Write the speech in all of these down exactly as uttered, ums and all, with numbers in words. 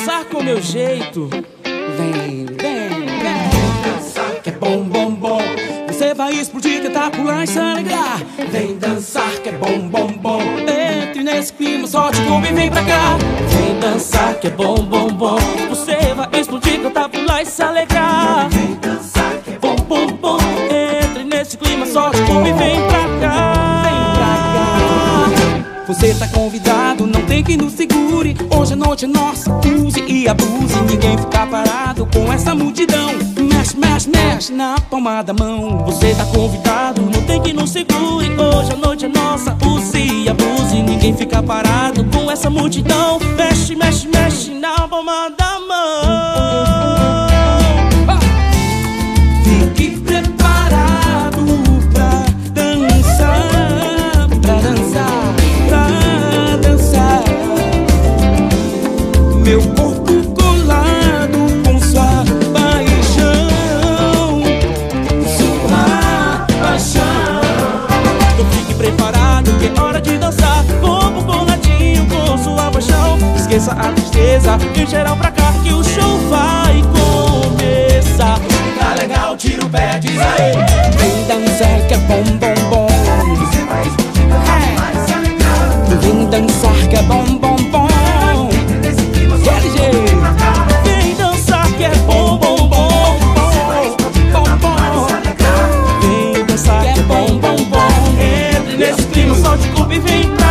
dançar com meu jeito. Vem, vem, vem dançar que é bom, bom, bom. Você vai explodir, cantar, pular e se alegrar. Vem dançar que é bom, bom, bom. Entre nesse clima, solte o corpo e vem pra cá. Vem dançar que é bom, bom, bom. Você vai explodir, cantar, pular e se alegrar. Vem dançar que é bom, bom, bom. Entre nesse clima, solte o corpo e vem pra cá. Vem pra cá. Você tá convidado, não tem quem nos segure. Hoje a noite é nossa, use e abuse. Ninguém fica parado com essa multidão. Mexe, mexe, mexe na palma da mão. Você tá convidado, não tem quem nos segure. Hoje a noite é nossa, use e abuse. Ninguém fica parado com essa multidão. Mexe, mexe, mexe na palma da mão. Fique preparado pra dançar, pra dançar, pra dançar. Meu corpo colado com sua paixão, sua paixão. Então fique preparado que é hora de dançar. Corpo coladinho com sua paixão. Esqueça a tristeza, em geral pra cá que o show vai começar. Tá legal, tira o pé, diz aí. Vem dançar que é bom, bom, bom. Você vai explodir, vai se alegrar. Vem dançar que é bom, bom, bom. Vem dançar que é bom, bom, bom, bom, bom, bom. Vem dançar que é bom, bom, bom. Entre nesse clima, solte o corpo e vem pra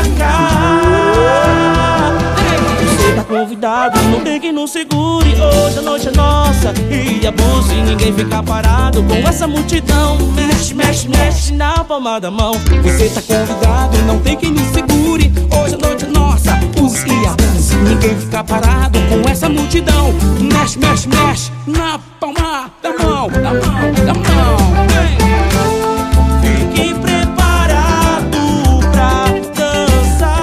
cá. Você tá convidado, não tem quem nos segure. Hoje a noite é nossa e abuse. Ninguém fica parado com essa multidão. Mexe, mexe, mexe na palma da mão. Você tá convidado, não tem quem nos segure. Hoje a noite é nossa, use e abuse. Ninguém fica parado com essa multidão. Mexe, mexe, mexe na palma da mão, da mão, da mão. Vem. Fique preparado pra dançar,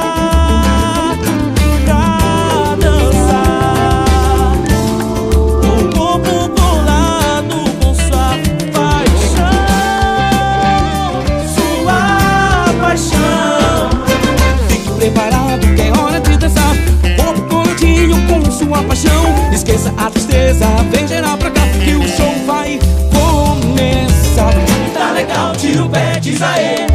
pra dançar. O corpo colado com sua paixão, sua paixão. Fique preparado que é hora de dançar. Corpo coladinho com sua paixão. Esqueça a tristeza, vem geral pra cá que o show vai começar. Tá legal, tira o pé, diz aê.